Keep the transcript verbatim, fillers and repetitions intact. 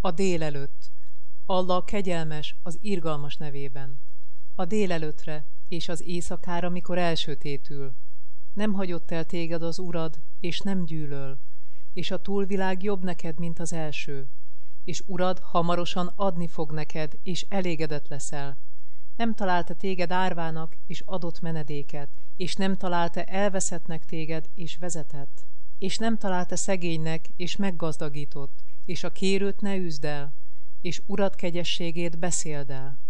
A délelőtt. Allah kegyelmes az irgalmas nevében. A délelőttre és az éjszakára, mikor elsötétül. Nem hagyott el téged az Urad, és nem gyűlöl, és a túlvilág jobb neked, mint az első, és Urad hamarosan adni fog neked, és elégedett leszel. Nem találta téged árvának, és adott menedéket, és nem találta elveszettnek téged, és vezetett, és nem találta szegénynek, és meggazdagított, és a kérőt ne üzd el, és Urad kegyességét beszéld el.